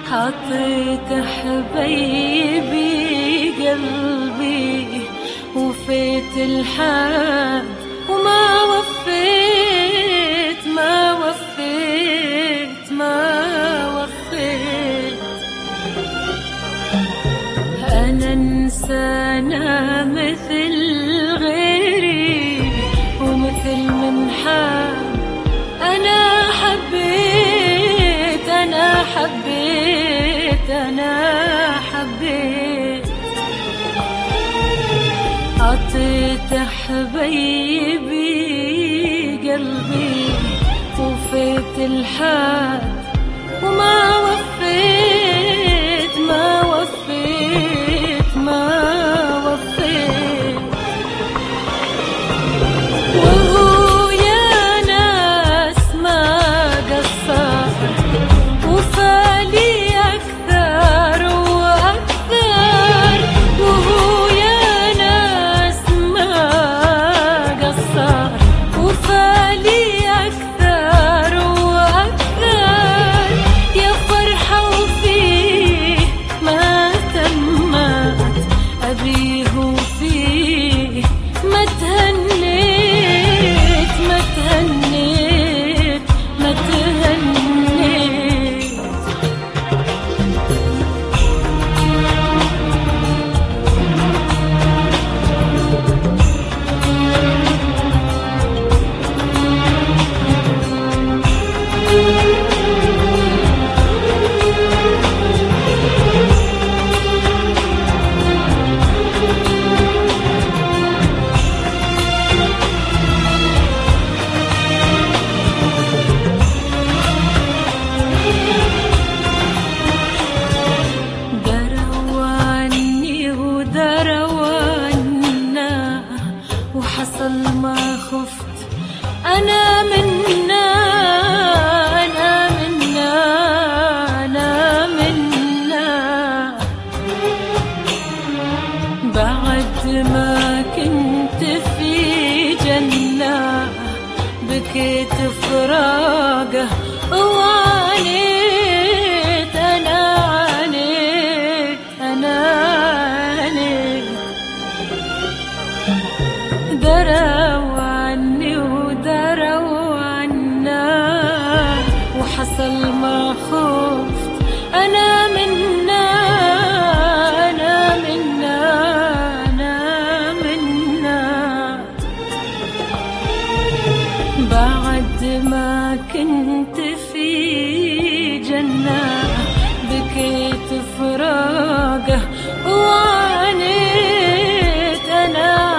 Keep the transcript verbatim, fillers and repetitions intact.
حطيت حبيبي قلبي وفيت الحد وما وفيت ما وفيت ما وفيت. أنا إنسانة مثل غيري ومثل من حب. أنا حبيت أنا حبيت أنا حبيت. عطيت حبيبي قلبي وفيت الحد وما وفيت ما وفيت ما وفيت. وهو يا ناس ما قصر وفالي أكثر وأكثر. وهو يا ناس ما قصر وفالي أكثر وأكثر. يا فرحة وفيه ما تمت أبيه وفيه ما تهنيت ما تهنيت ما تهنيت. وحصل ما خفت أنا منا أنا منا أنا منا. بعد ما كنت في جنة بكيت فراقه وعانيت أنا عانيت أنا عانيت. دروا عني ودروا عنا وحصل ما خفت أنا منا أنا منا أنا منا. بعد ما كنت في جنة بكيت فراقه وعانيت أنا